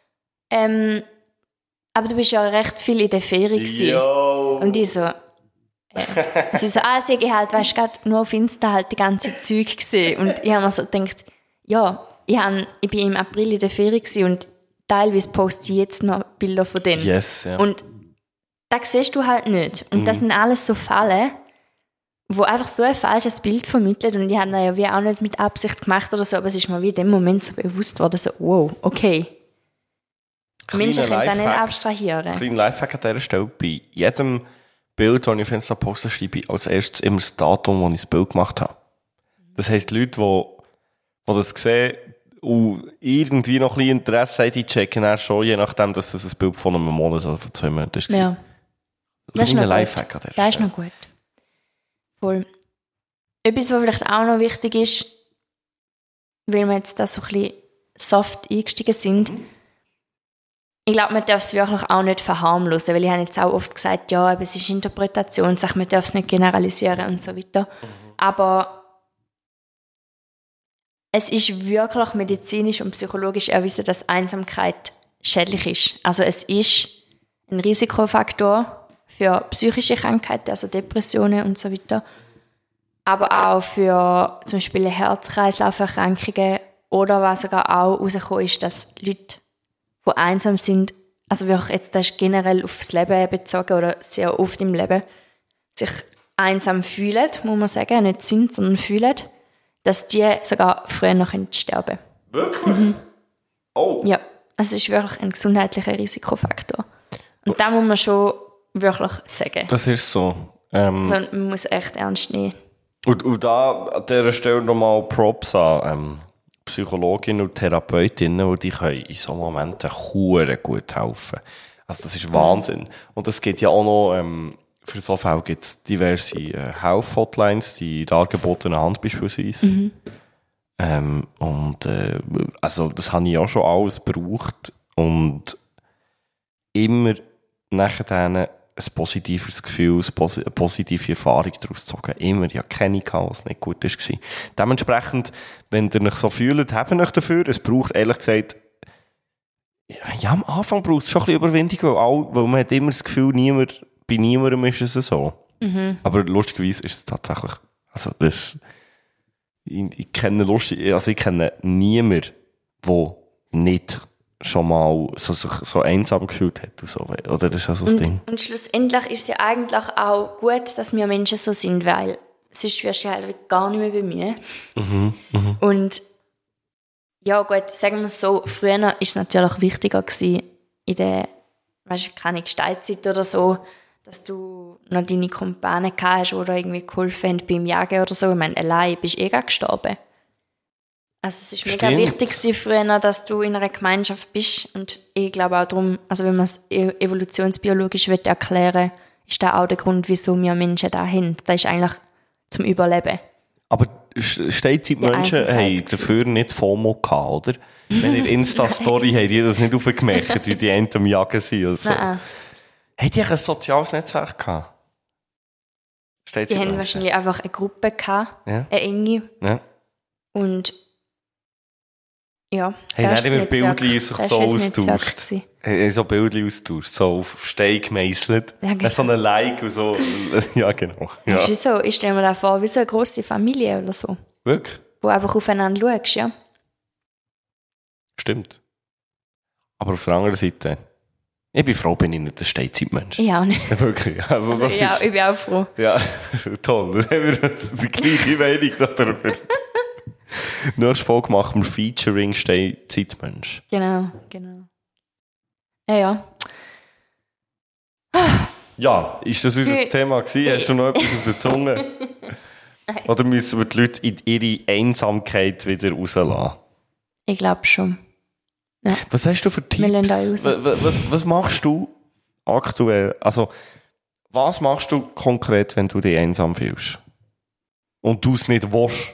Speaker 2: Aber du bist ja recht viel in der Ferien gewesen. Und ich so, sie so, ich halt, weißt du, gerade nur auf Insta halt die ganze Zeug gesehen. Und ich habe mir so gedacht, ja, ich bin im April in der Ferien gewesen und teilweise poste ich jetzt noch Bilder von denen.
Speaker 1: Yes, ja.
Speaker 2: Und das siehst du halt nicht. Und das sind alles so Fälle, wo einfach so ein falsches Bild vermittelt. Und ich habe das ja wie auch nicht mit Absicht gemacht oder so, aber es ist mir wie in dem Moment so bewusst worden, so, wow, okay. Menschen können das nicht abstrahieren.
Speaker 1: Kleiner Lifehack an dieser Stelle. Bei jedem Bild, das ich auf Insta poste, schreibe ich als erstes immer das Datum, wo ich das Bild gemacht habe. Das heisst, die Leute, die das sehen und irgendwie noch ein bisschen Interesse haben, die checken dann schon, je nachdem, dass es ein Bild von einem Monat oder von 2 Monaten ist.
Speaker 2: Ja. Das ist noch
Speaker 1: Lifehack an dieser
Speaker 2: Stelle. Das ist noch gut. Voll. Etwas, was vielleicht auch noch wichtig ist, weil wir jetzt da so ein bisschen soft eingestiegen sind, ich glaube, man darf es wirklich auch nicht verharmlosen, weil ich habe jetzt auch oft gesagt, ja, aber es ist Interpretationssache, man darf es nicht generalisieren und so weiter. Aber es ist wirklich medizinisch und psychologisch erwiesen, dass Einsamkeit schädlich ist. Also es ist ein Risikofaktor für psychische Krankheiten, also Depressionen und so weiter. Aber auch für zum Beispiel Herz-Kreislauf-Erkrankungen oder was sogar auch herausgekommen ist, dass Leute, die einsam sind, also wirklich jetzt das ist generell aufs Leben bezogen oder sehr oft im Leben, sich einsam fühlen, muss man sagen, nicht sind, sondern fühlen, dass die sogar früher noch sterben können.
Speaker 1: Wirklich? Oh.
Speaker 2: Ja, also es ist wirklich ein gesundheitlicher Risikofaktor. Und da muss man schon wirklich sagen.
Speaker 1: Das ist so.
Speaker 2: Also man muss echt ernst nehmen.
Speaker 1: Und da an dieser Stelle nochmal Props an Psychologinnen und Therapeutinnen, und die können in so Momenten hure gut helfen. Also das ist Wahnsinn. Und es gibt ja auch noch, für so Fälle gibt es diverse Help-Hotlines, die dargebotene Hand beispielsweise. Also das habe ich auch schon alles gebraucht und immer nachher ein positives Gefühl, eine positive Erfahrung daraus gezogen. Immer, ich habe keine gehabt, was nicht gut war. Dementsprechend, wenn ihr euch so fühlt, habt ihr euch dafür. Es braucht, ehrlich gesagt, ja, am Anfang braucht es schon ein bisschen Überwindung, weil man hat immer das Gefühl, bei niemandem ist es so. Aber lustigerweise ist es tatsächlich, also das, ich kenne niemanden, der nicht schon mal so einsam gefühlt hat. Und so. Oder das ist ja so das Ding.
Speaker 2: Und schlussendlich ist es ja eigentlich auch gut, dass wir Menschen so sind, weil sonst wirst du ja halt gar nicht mehr bemühen. Und ja gut, sagen wir es so, früher war es natürlich wichtiger gewesen, in der, keine Steinzeit oder so, dass du noch deine Kumpanen hast oder irgendwie geholfen haben beim Jagen oder so. Ich meine, allein bist du gestorben. Also es war mega wichtig früher, dass du in einer Gemeinschaft bist. Und ich glaube auch darum, also wenn man es evolutionsbiologisch erklären will, ist das auch der Grund, wieso wir Menschen da haben. Das ist eigentlich zum Überleben.
Speaker 1: Aber Steinzeitmenschen haben dafür nicht FOMO gehabt, oder? Wenn in Insta-Story haben die das nicht aufgemerkt, wie die einen am Jagen sind oder so. Nein. Haben die ein soziales Netzwerk gehabt?
Speaker 2: Die haben wahrscheinlich einfach eine Gruppe gehabt, eine enge.
Speaker 1: Ja.
Speaker 2: Und ja,
Speaker 1: hey, das ist Bildchen sich so austauscht. So Bildchen austauscht, so auf Stein gemeißelt. Ja, genau. So ein Like und so. Ja, genau. Ja.
Speaker 2: Das ist wie so, ich stelle mir da vor, wie so eine grosse Familie oder so.
Speaker 1: Wirklich?
Speaker 2: Wo einfach aufeinander schaust, ja.
Speaker 1: Stimmt. Aber auf der anderen Seite, ich bin froh, bin ich nicht der Steinzeitmensch.
Speaker 2: Ich auch nicht.
Speaker 1: Wirklich. Also das
Speaker 2: ja, ich bin auch froh.
Speaker 1: Ja, toll. Dann haben wir die gleiche Meinung darüber. Nächste Folge machen wir Featuring Steinzeitmensch.
Speaker 2: Genau. Ja.
Speaker 1: Ja, ist das unser Thema gewesen? Hast du noch etwas auf der Zunge? Oder müssen wir die Leute in ihre Einsamkeit wieder rauslassen?
Speaker 2: Ich glaube schon. Ja.
Speaker 1: Was hast du für Tipps? Was machst du aktuell? Also, was machst du konkret, wenn du dich einsam fühlst? Und du es nicht willst?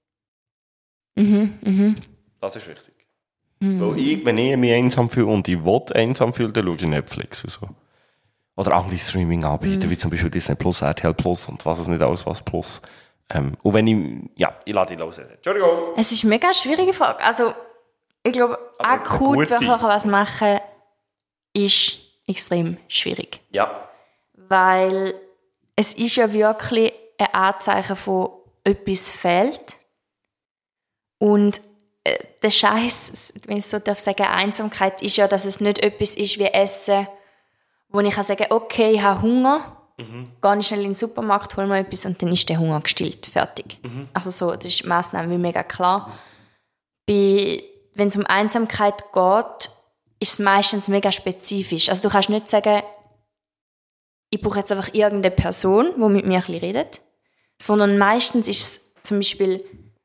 Speaker 1: Das ist wichtig. Weil wenn ich mich einsam fühle und ich will einsam fühlen, dann schaue ich Netflix und so. Oder andere Streaming-Anbieter, wie zum Beispiel Disney Plus, RTL Plus und was es nicht alles was Plus. Und wenn ich lade dich los. Entschuldigung.
Speaker 2: Es ist eine mega schwierige Frage. Also, ich glaube, akut wirklich was machen, ist extrem schwierig.
Speaker 1: Ja.
Speaker 2: Weil es ist ja wirklich ein Anzeichen von etwas fehlt. Und der Scheiß, wenn ich so darf sagen, Einsamkeit ist ja, dass es nicht etwas ist wie Essen, wo ich kann sagen, okay, ich habe Hunger, gehe schnell in den Supermarkt, hole mir etwas und dann ist der Hunger gestillt, fertig. Also so, das ist die Massnahme wie mega klar. Wenn es um Einsamkeit geht, ist es meistens mega spezifisch. Also du kannst nicht sagen, ich brauche jetzt einfach irgendeine Person, die mit mir ein bisschen redet, sondern meistens ist es zum Beispiel,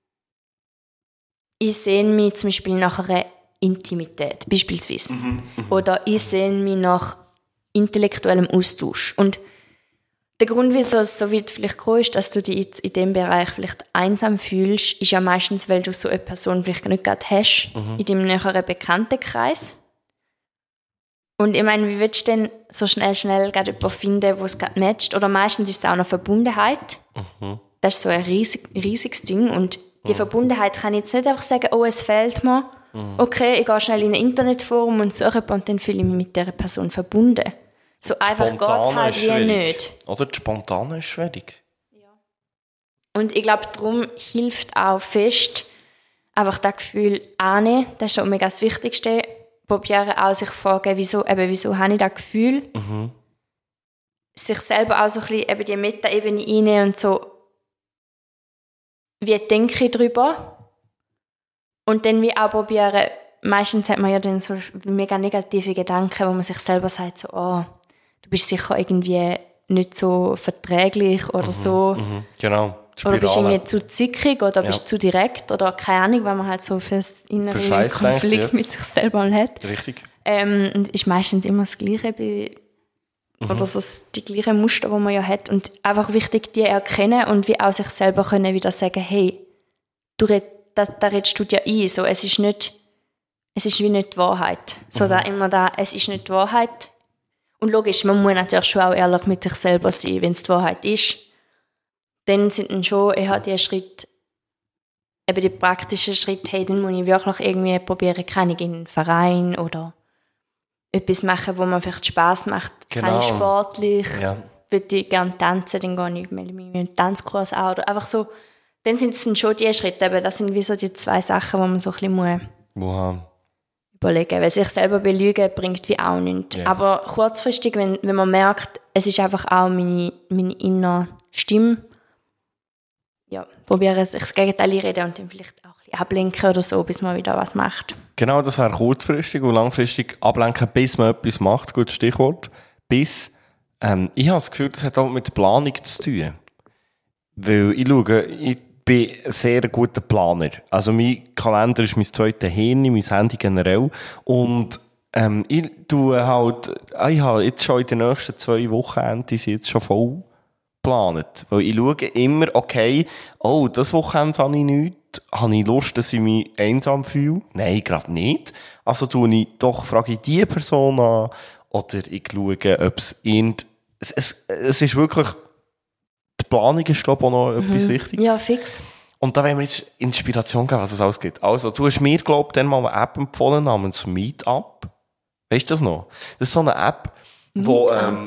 Speaker 2: ich sehe mich zum Beispiel nach einer Intimität, beispielsweise. Oder ich sehe mich nach intellektuellem Austausch. Und der Grund, wieso es so weit vielleicht gekommen ist, dass du dich jetzt in diesem Bereich vielleicht einsam fühlst, ist ja meistens, weil du so eine Person vielleicht nicht gerade hast in deinem näheren Bekanntenkreis. Und ich meine, wie willst du denn so schnell gerade jemanden finden, wo es gerade matcht? Oder meistens ist es auch noch Verbundenheit. Das ist so ein riesiges Ding. Und die Verbundenheit kann ich jetzt nicht einfach sagen, oh, es fehlt mir. Okay, ich gehe schnell in ein Internetforum und suche jemanden und dann fühle ich mich mit dieser Person verbunden. So einfach geht es halt wie nicht.
Speaker 1: Oder das Spontane ist schwierig.
Speaker 2: Und ich glaube, darum hilft auch fest, einfach das Gefühl annehmen. Das ist so mega das Wichtigste. Probieren auch sich fragen, wieso habe ich das Gefühl? Sich selber auch so ein bisschen eben die Meta-Ebene einnehmen und so, wie denke ich darüber? Und dann wie auch probieren, meistens hat man ja dann so mega negative Gedanken, wo man sich selber sagt, so, oh, du bist sicher irgendwie nicht so verträglich oder so.
Speaker 1: Genau.
Speaker 2: Oder bist du irgendwie zu zickig oder bist du zu direkt oder keine Ahnung, weil man halt so für das innere Konflikt mit sich selber hat.
Speaker 1: Richtig.
Speaker 2: Und ist meistens immer das Gleiche oder so die gleichen Muster, die man ja hat. Und einfach wichtig, die erkennen und wie auch sich selber können wieder sagen, hey, da redest du dir ein. So, es ist wie nicht die Wahrheit. So da immer da, es ist nicht die Wahrheit. Und logisch, man muss natürlich schon auch ehrlich mit sich selber sein, wenn es die Wahrheit ist. Dann sind dann schon eher die Schritte, eben die praktischen Schritte, hey, dann muss ich wirklich irgendwie probieren, keine in einen Verein oder etwas machen, wo man vielleicht Spass macht, keine sportlich. Ja. Würde ich gerne tanzen, dann gehe ich melde mich mit einem Tanzkurs an. Oder einfach so, dann sind es dann schon die Schritte, eben, das sind wie so die zwei Sachen, die man so ein bisschen überlegen muss. Weil sich selber belügen bringt wie auch nichts. Yes. Aber kurzfristig, wenn man merkt, es ist einfach auch meine innere Stimme, ja, probieren sich das Gegenteil reden und dann vielleicht auch ein bisschen ablenken oder so, bis man wieder was macht.
Speaker 1: Genau, das wäre kurzfristig und langfristig ablenken, bis man etwas macht. Gutes Stichwort. Ich habe das Gefühl, das hat auch mit der Planung zu tun. Weil ich bin ein sehr guter Planer. Also mein Kalender ist mein zweites Hirn, mein Handy generell. Und ich habe jetzt schon in den nächsten 2 Wochenenden sind jetzt schon voll geplant. Weil ich schaue immer, okay, das Wochenende habe ich nichts. Habe ich Lust, dass ich mich einsam fühle? Nein, gerade nicht. Also frage ich die Person an. Oder ich schaue, ob es es ist wirklich, die Planung ist, glaube ich, auch noch etwas Wichtiges.
Speaker 2: Ja, fix.
Speaker 1: Und da wollen wir jetzt Inspiration geben, was es alles gibt. Also, du hast mir, glaube ich, dann mal eine App empfohlen namens Meetup. Weißt du das noch? Das ist so eine App, wo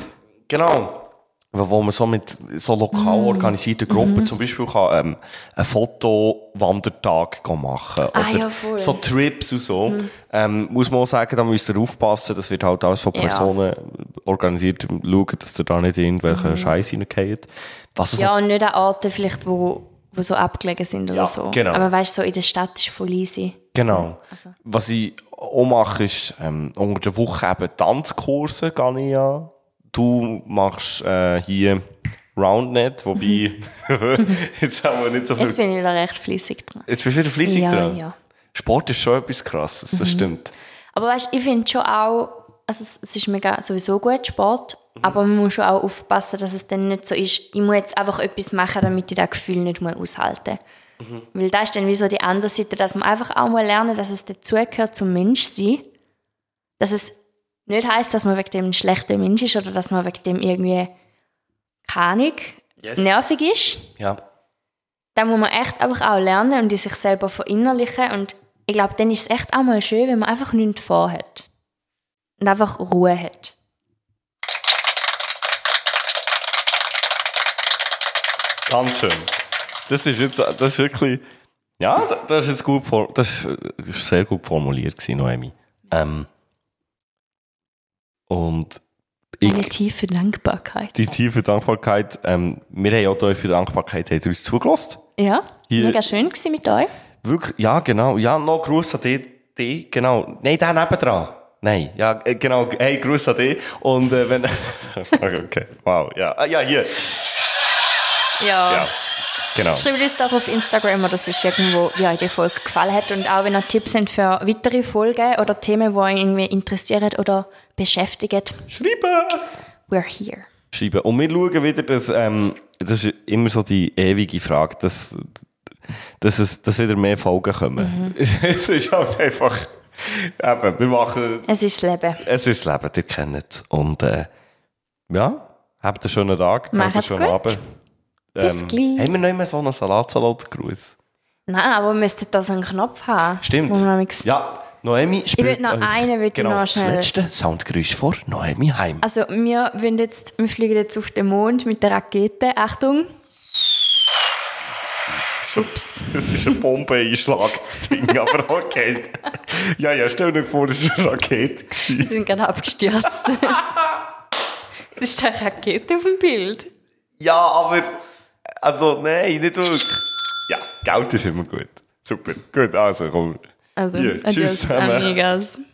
Speaker 1: man so mit so lokal organisierten Gruppen zum Beispiel kann, einen Fotowandertag machen oder so Trips und so. Muss man auch sagen, da müsst ihr aufpassen, das wird halt alles von Personen organisiert, schauen, dass ihr da nicht irgendwelche Scheiße reingeht.
Speaker 2: Und nicht an Orten vielleicht, wo so abgelegen sind oder so. Genau. Aber weißt du, so in der Stadt ist voll easy.
Speaker 1: Genau. Also. Was ich auch mache, ist unter der Woche eben Tanzkurse gehe ich ja. Du machst hier Roundnet, wobei jetzt haben wir nicht so viel...
Speaker 2: Jetzt bin ich wieder recht fleissig dran.
Speaker 1: Jetzt bist du wieder fleissig dran?
Speaker 2: Ja.
Speaker 1: Sport ist schon etwas Krasses, das stimmt.
Speaker 2: Aber weißt du, ich finde schon auch, also es ist mega sowieso gut, Sport, aber man muss schon auch aufpassen, dass es dann nicht so ist, ich muss jetzt einfach etwas machen, damit ich das Gefühl nicht aushalten muss. Weil das ist dann wie so die andere Seite, dass man einfach auch mal lernen, dass es dazugehört zum Menschsein, dass es nicht heisst, dass man wegen dem ein schlechter Mensch ist oder dass man wegen dem irgendwie nervig ist.
Speaker 1: Ja.
Speaker 2: Da muss man echt einfach auch lernen und die sich selber verinnerlichen. Und ich glaube, dann ist es echt auch mal schön, wenn man einfach nichts vorhat. Und einfach Ruhe hat.
Speaker 1: Ganz schön. Das ist wirklich, ja, das ist jetzt das ist sehr gut formuliert gewesen, Noemi. Und
Speaker 2: eine tiefe Dankbarkeit.
Speaker 1: Die tiefe Dankbarkeit. Wir haben auch tiefe Dankbarkeit, habt ihr uns zugelassen?
Speaker 2: Ja, mega schön gewesen mit euch.
Speaker 1: Wirklich, ja, genau. Ja, noch Gruß an dich, genau. Nein, der nebendran. Nein, ja, genau. Hey, Gruß an dich. Und wenn... okay, wow, ja. Ja, hier.
Speaker 2: Ja.
Speaker 1: Genau.
Speaker 2: Schreibt uns doch auf Instagram oder sonst irgendwo, wie euch die Folge gefallen hat. Und auch wenn ihr Tipps habt für weitere Folgen oder Themen, die euch irgendwie interessieren oder beschäftigen.
Speaker 1: Schreiben!
Speaker 2: We're here.
Speaker 1: Schreiben. Und wir schauen wieder, das ist immer so die ewige Frage, dass wieder mehr Folgen kommen. Es ist halt einfach... Eben, wir machen...
Speaker 2: Es ist das Leben.
Speaker 1: Es ist das Leben, ihr kennt es. Und ja, habt einen schönen Tag. Habt einen
Speaker 2: Macht's
Speaker 1: schönen
Speaker 2: gut.
Speaker 1: Abend.
Speaker 2: Bis gleich.
Speaker 1: Haben wir noch immer so einen Salat-Gruß?
Speaker 2: Nein, aber wir müssten da so einen Knopf haben.
Speaker 1: Stimmt.
Speaker 2: Wo man manchmal-
Speaker 1: Ja, Noemi spielt...
Speaker 2: will noch einen, will ich
Speaker 1: genau,
Speaker 2: noch schnell-
Speaker 1: das letzte Soundgeräusch vor Noemi heim.
Speaker 2: Also wir fliegen jetzt auf den Mond mit der Rakete. Achtung. Ups.
Speaker 1: Das ist ein Bombeneinschlag, das Ding, aber okay. Ja, stell dir vor, das war eine Rakete.
Speaker 2: Wir sind gerade abgestürzt. Das ist eine Rakete auf dem Bild.
Speaker 1: Ja, aber... Also, nein, nicht wirklich. Ja, Geld ist immer gut. Super. Gut, also komm.
Speaker 2: Also,
Speaker 1: Hier, tschüss
Speaker 2: adios,
Speaker 1: zusammen.
Speaker 2: amigas.